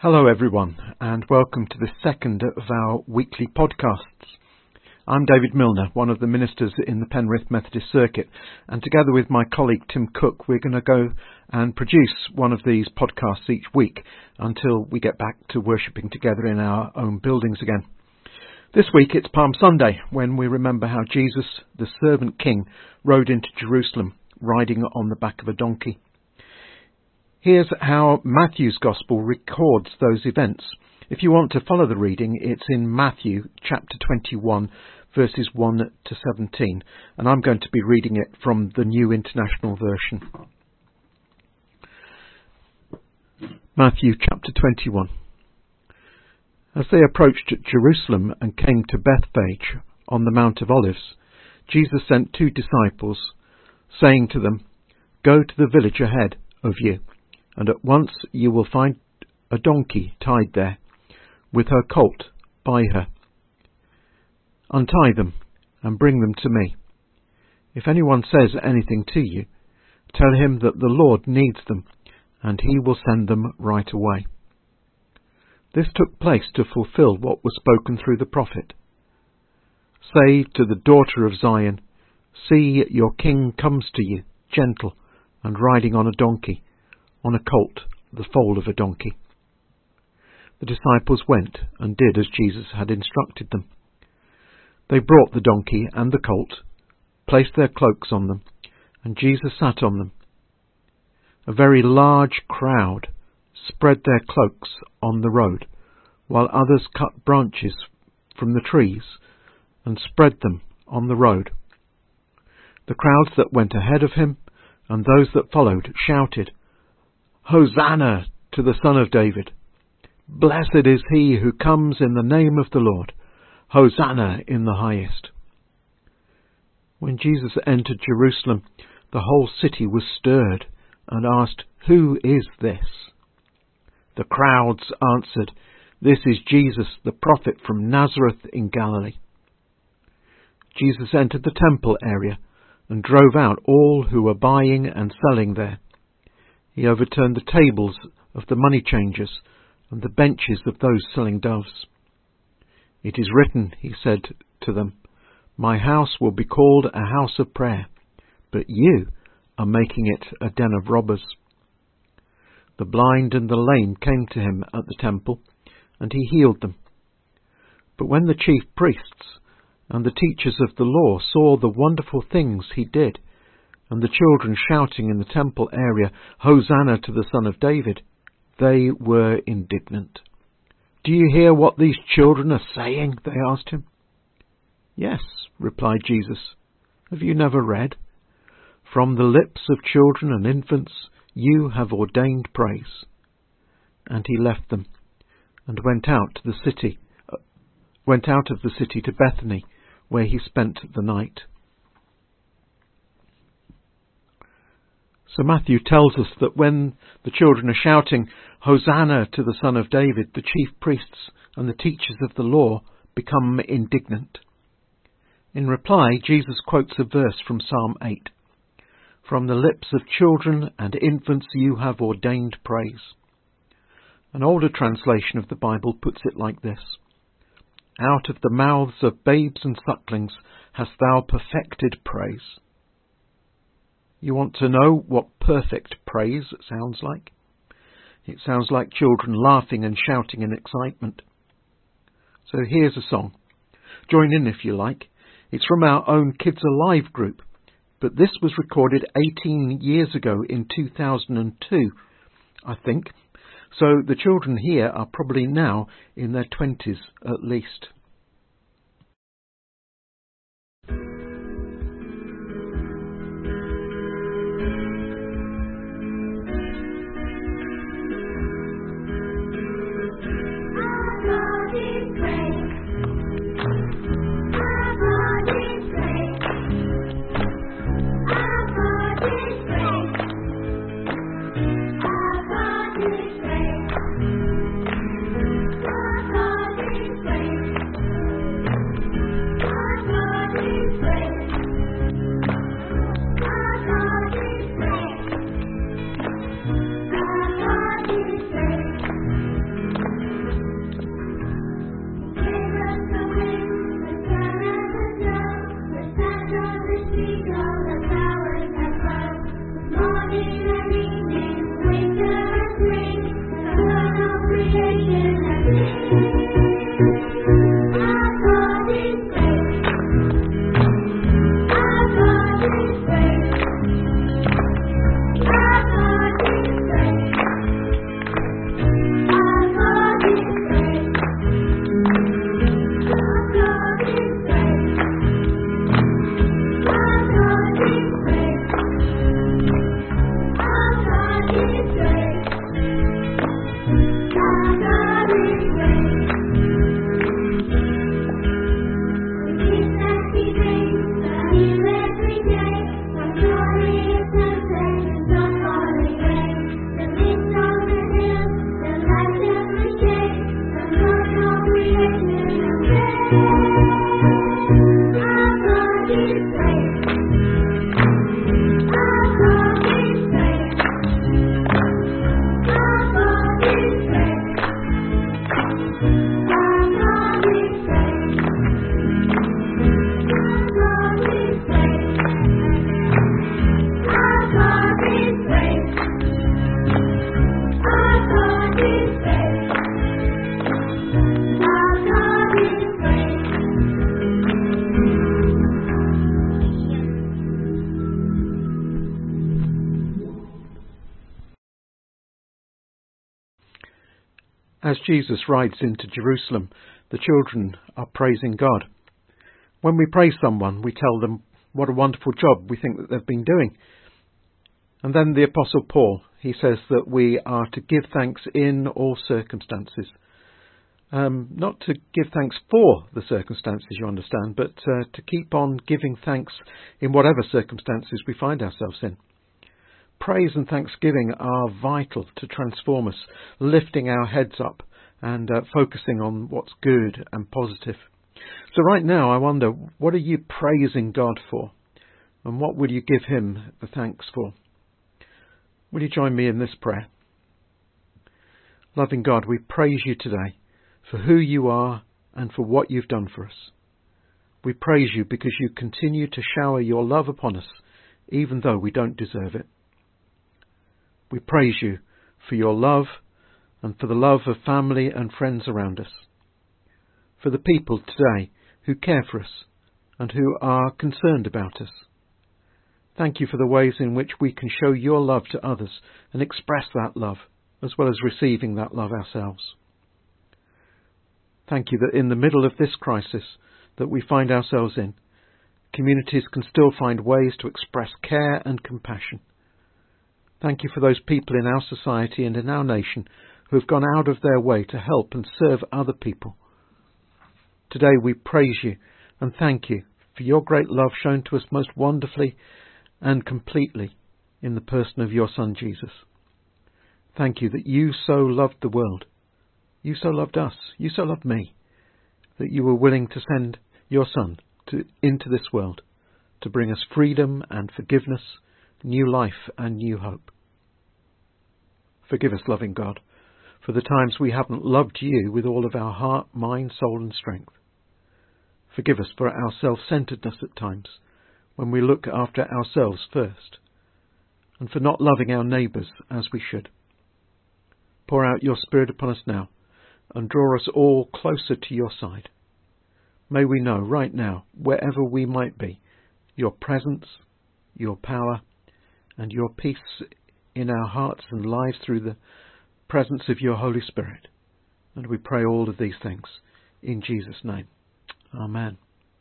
Hello everyone, and welcome to the second of our weekly podcasts. I'm David Milner, one of the ministers in the Penrith Methodist Circuit, and together with my colleague Tim Cook, we're going to go and produce one of these podcasts each week until we get back to worshipping together in our own buildings again. This week it's Palm Sunday, when we remember how Jesus, the servant king, rode into Jerusalem, riding on the back of a donkey. Here's how Matthew's Gospel records those events. If you want to follow the reading, it's in Matthew chapter 21, verses 1 to 17, and I'm going to be reading it from the New International Version. Matthew chapter 21. As they approached Jerusalem and came to Bethphage on the Mount of Olives, Jesus sent 2 disciples, saying to them, "Go to the village ahead of you, and at once you will find a donkey tied there, with her colt by her. Untie them and bring them to me. If anyone says anything to you, tell him that the Lord needs them, and he will send them right away." This took place to fulfill what was spoken through the prophet. "Say to the daughter of Zion, see, your king comes to you, gentle and riding on a donkey, on a colt, the foal of a donkey." The disciples went and did as Jesus had instructed them. They brought the donkey and the colt, placed their cloaks on them, and Jesus sat on them. A very large crowd spread their cloaks on the road, while others cut branches from the trees and spread them on the road. The crowds that went ahead of him and those that followed shouted, "Hosanna to the Son of David! Blessed is he who comes in the name of the Lord! Hosanna in the highest!" When Jesus entered Jerusalem, the whole city was stirred and asked, "Who is this?" The crowds answered, "This is Jesus, the prophet from Nazareth in Galilee." Jesus entered the temple area and drove out all who were buying and selling there. He overturned the tables of the money changers and the benches of those selling doves. "It is written," he said to them, "My house will be called a house of prayer, but you are making it a den of robbers." The blind and the lame came to him at the temple, and he healed them. But when the chief priests and the teachers of the law saw the wonderful things he did, and the children shouting in the temple area, "Hosanna to the Son of David," they were indignant. "Do you hear what these children are saying?" they asked him. "Yes," replied Jesus. "Have you never read? From the lips of children and infants you have ordained praise." And he left them and went out of the city to Bethany, where he spent the night. So Matthew tells us that when the children are shouting, "Hosanna to the Son of David," the chief priests and the teachers of the law become indignant. In reply, Jesus quotes a verse from Psalm 8. "From the lips of children and infants you have ordained praise." An older translation of the Bible puts it like this: "Out of the mouths of babes and sucklings hast thou perfected praise." You want to know what perfect praise sounds like? It sounds like children laughing and shouting in excitement. So here's a song. Join in if you like. It's from our own Kids Alive group, but this was recorded 18 years ago in 2002, I think. So the children here are probably now in their 20s at least. As Jesus rides into Jerusalem, the children are praising God. When we praise someone, we tell them what a wonderful job we think that they've been doing. And then the Apostle Paul, he says that we are to give thanks in all circumstances. Not to give thanks for the circumstances, you understand, but to keep on giving thanks in whatever circumstances we find ourselves in. Praise and thanksgiving are vital to transform us, lifting our heads up and focusing on what's good and positive. So right now I wonder, what are you praising God for? And what will you give him the thanks for? Will you join me in this prayer? Loving God, we praise you today for who you are and for what you've done for us. We praise you because you continue to shower your love upon us, even though we don't deserve it. We praise you for your love and for the love of family and friends around us, for the people today who care for us and who are concerned about us. Thank you for the ways in which we can show your love to others and express that love, as well as receiving that love ourselves. Thank you that in the middle of this crisis that we find ourselves in, communities can still find ways to express care and compassion. Thank you for those people in our society and in our nation who have gone out of their way to help and serve other people. Today we praise you and thank you for your great love shown to us most wonderfully and completely in the person of your Son Jesus. Thank you that you so loved the world. You so loved us. You so loved me, that you were willing to send your Son into this world to bring us freedom and forgiveness, new life and new hope. Forgive us, loving God, for the times we haven't loved you with all of our heart, mind, soul and strength. Forgive us for our self-centeredness at times, when we look after ourselves first, and for not loving our neighbours as we should. Pour out your Spirit upon us now, and draw us all closer to your side. May we know right now, wherever we might be, your presence, your power, and your peace in our hearts and lives through the presence of your Holy Spirit. And we pray all of these things in Jesus' name. Amen.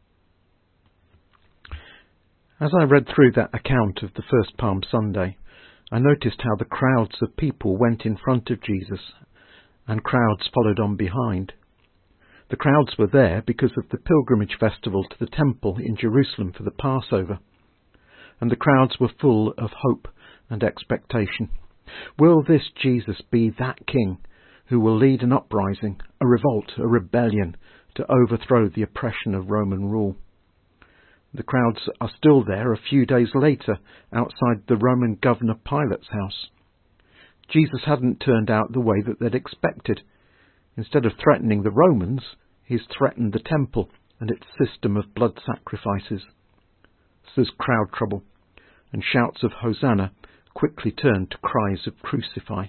As I read through that account of the first Palm Sunday, I noticed how the crowds of people went in front of Jesus and crowds followed on behind. The crowds were there because of the pilgrimage festival to the temple in Jerusalem for the Passover, and the crowds were full of hope and expectation. Will this Jesus be that king who will lead an uprising, a revolt, a rebellion to overthrow the oppression of Roman rule? The crowds are still there a few days later outside the Roman governor Pilate's house. Jesus hadn't turned out the way that they'd expected. Instead of threatening the Romans, he's threatened the temple and its system of blood sacrifices. So there's crowd trouble, and shouts of Hosanna quickly turn to cries of crucify.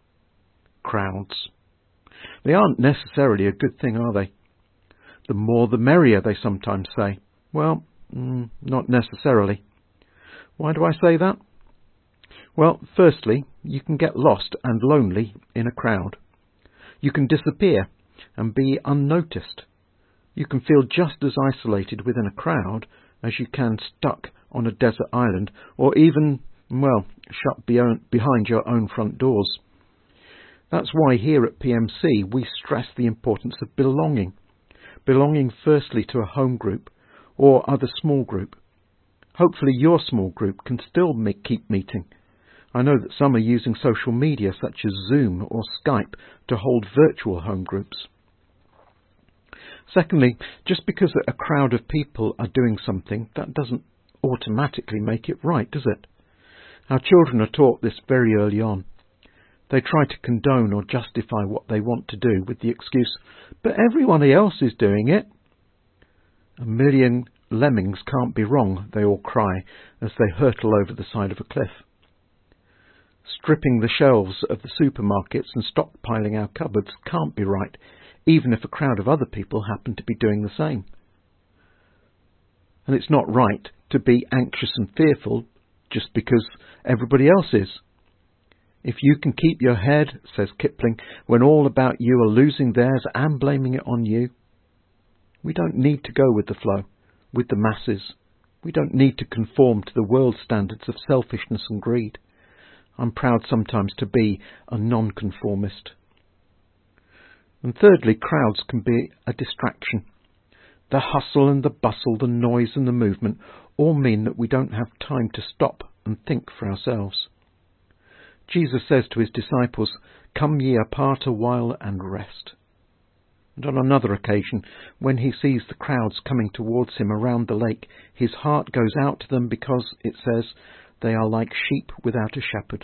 Crowds. They aren't necessarily a good thing, are they? The more the merrier, they sometimes say. Well, not necessarily. Why do I say that? Well, firstly, you can get lost and lonely in a crowd. You can disappear and be unnoticed. You can feel just as isolated within a crowd as you can stuck on a desert island, or even, shut behind your own front doors. That's why here at PMC we stress the importance of belonging. Belonging firstly to a home group or other small group. Hopefully your small group can still keep meeting. I know that some are using social media such as Zoom or Skype to hold virtual home groups. Secondly, just because a crowd of people are doing something, that doesn't automatically make it right, does it? Our children are taught this very early on. They try to condone or justify what they want to do with the excuse, but everyone else is doing it. A million lemmings can't be wrong, they all cry as they hurtle over the side of a cliff. Stripping the shelves of the supermarkets and stockpiling our cupboards can't be right, even if a crowd of other people happen to be doing the same. And it's not right to be anxious and fearful just because everybody else is. If you can keep your head, says Kipling, when all about you are losing theirs and blaming it on you. We don't need to go with the flow, with the masses. We don't need to conform to the world's standards of selfishness and greed. I'm proud sometimes to be a nonconformist. And thirdly, crowds can be a distraction. The hustle and the bustle, the noise and the movement all mean that we don't have time to stop and think for ourselves. Jesus says to his disciples, "Come ye apart a while and rest." And on another occasion, when he sees the crowds coming towards him around the lake, his heart goes out to them because, it says, they are like sheep without a shepherd.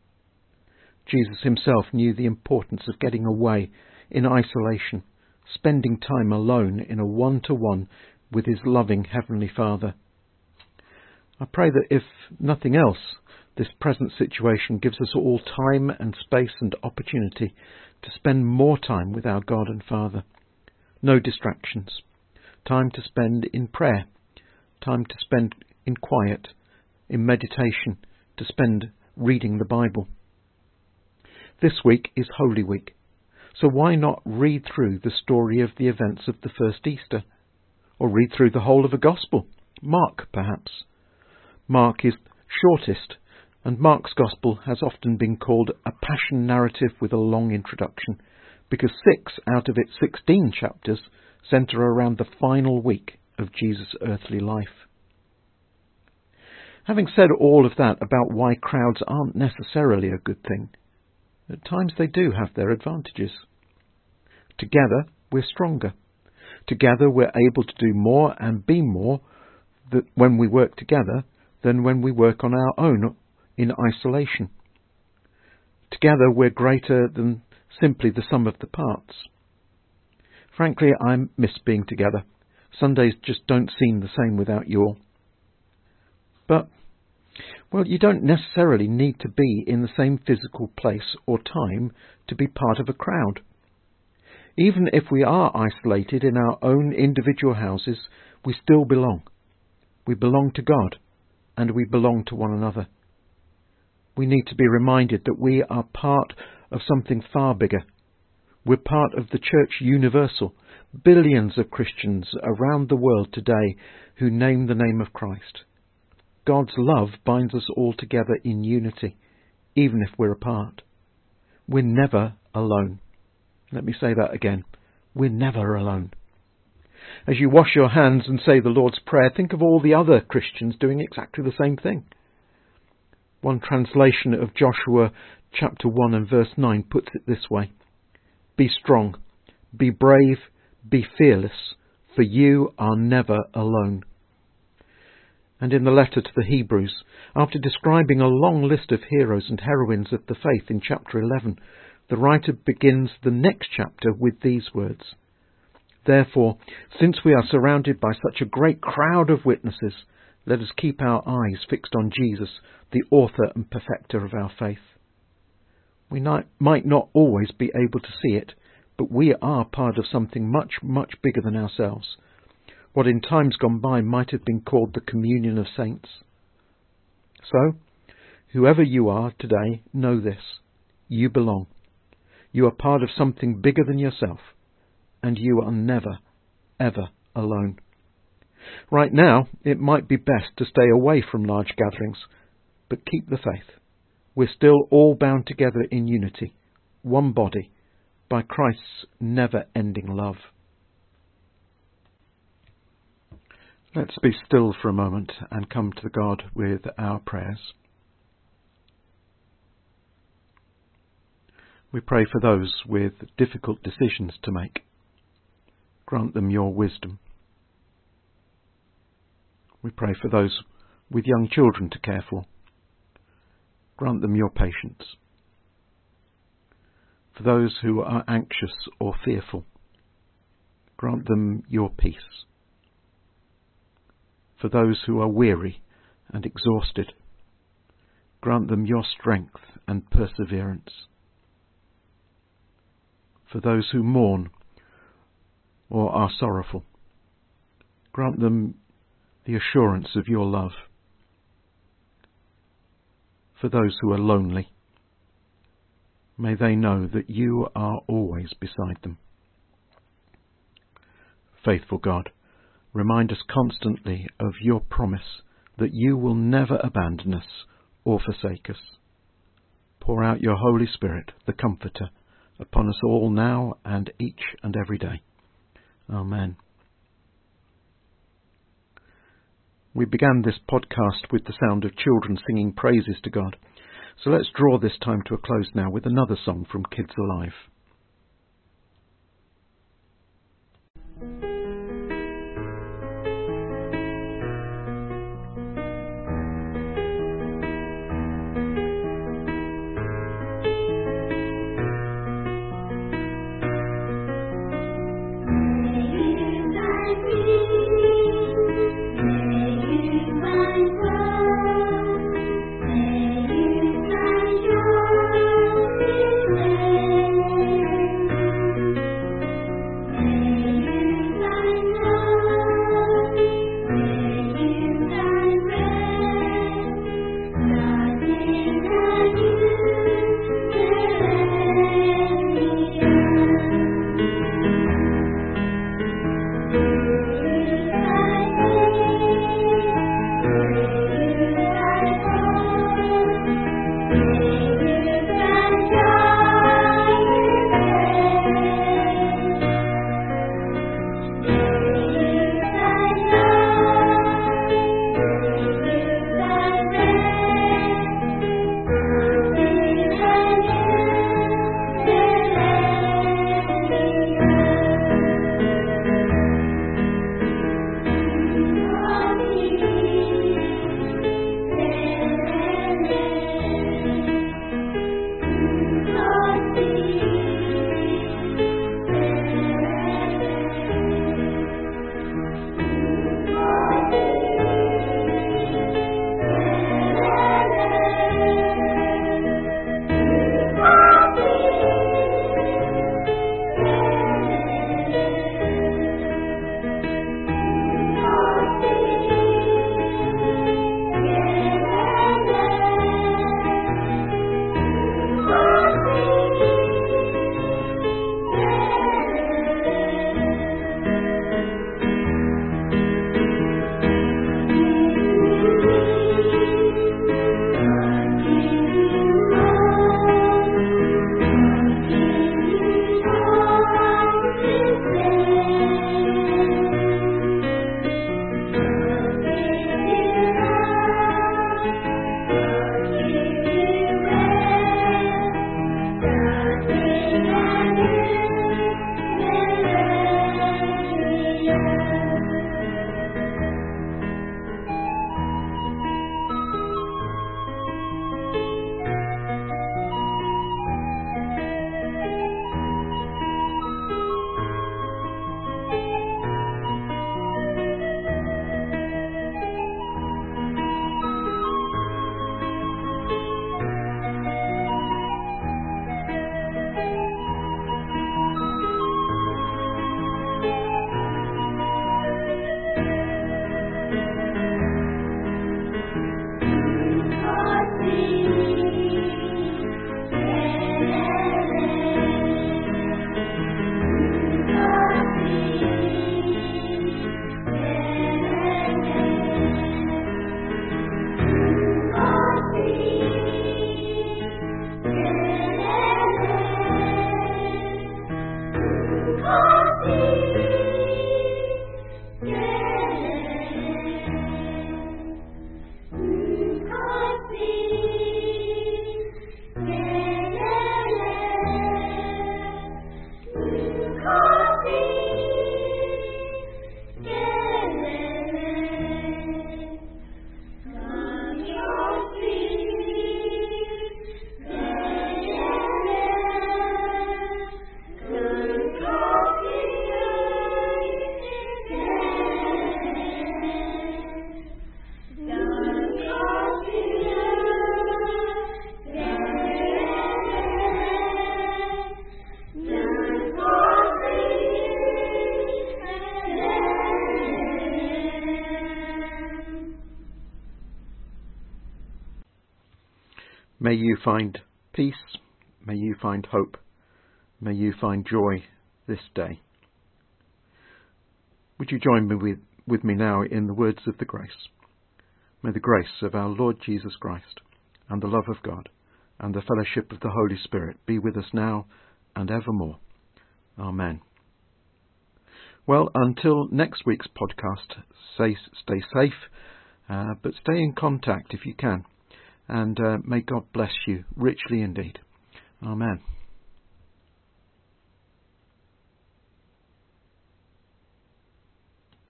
Jesus himself knew the importance of getting away in isolation, spending time alone in a one-to-one with his loving Heavenly Father. I pray that if nothing else, this present situation gives us all time and space and opportunity to spend more time with our God and Father. No distractions. Time to spend in prayer. Time to spend in quiet, in meditation, to spend reading the Bible. This week is Holy Week, so why not read through the story of the events of the first Easter? Or read through the whole of a Gospel? Mark, perhaps. Mark is shortest, and Mark's Gospel has often been called a passion narrative with a long introduction, because 6 out of its 16 chapters centre around the final week of Jesus' earthly life. Having said all of that about why crowds aren't necessarily a good thing, at times they do have their advantages. Together, we're stronger. Together, we're able to do more and be more when we work together than when we work on our own in isolation. Together, we're greater than simply the sum of the parts. Frankly, I miss being together. Sundays just don't seem the same without you all. But, well, you don't necessarily need to be in the same physical place or time to be part of a crowd. Even if we are isolated in our own individual houses, we still belong. We belong to God, and we belong to one another. We need to be reminded that we are part of something far bigger. We're part of the Church Universal, billions of Christians around the world today who name the name of Christ. God's love binds us all together in unity, even if we're apart. We're never alone. Let me say that again. We're never alone. As you wash your hands and say the Lord's Prayer, think of all the other Christians doing exactly the same thing. One translation of Joshua chapter 1 and verse 9 puts it this way: "Be strong, be brave, be fearless, for you are never alone." And in the letter to the Hebrews, after describing a long list of heroes and heroines of the faith in chapter 11, the writer begins the next chapter with these words: "Therefore, since we are surrounded by such a great crowd of witnesses, let us keep our eyes fixed on Jesus, the author and perfecter of our faith." We might not always be able to see it, but we are part of something much, much bigger than ourselves. What in times gone by might have been called the communion of saints. So, whoever you are today, know this: you belong. You are part of something bigger than yourself, and you are never, ever alone. Right now, it might be best to stay away from large gatherings, but keep the faith. We're still all bound together in unity, one body, by Christ's never-ending love. Let's be still for a moment and come to God with our prayers. We pray for those with difficult decisions to make. Grant them your wisdom. We pray for those with young children to care for. Grant them your patience. For those who are anxious or fearful, grant them your peace. For those who are weary and exhausted, grant them your strength and perseverance. For those who mourn or are sorrowful, grant them the assurance of your love. For those who are lonely, May they know that you are always beside them. Faithful God, remind us constantly of your promise that you will never abandon us or forsake us. Pour out your Holy Spirit, the Comforter, upon us all now and each and every day. Amen. We began this podcast with the sound of children singing praises to God. So let's draw this time to a close now with another song from Kids Alive. May you find peace, May you find hope. May you find joy this day. Would you join me with me now in the words of the grace? May the grace of our Lord Jesus Christ, and the love of God, and the fellowship of the Holy Spirit be with us now and evermore. Amen. Well, until next week's podcast, stay safe, but stay in contact if you can. And may God bless you richly indeed. Amen.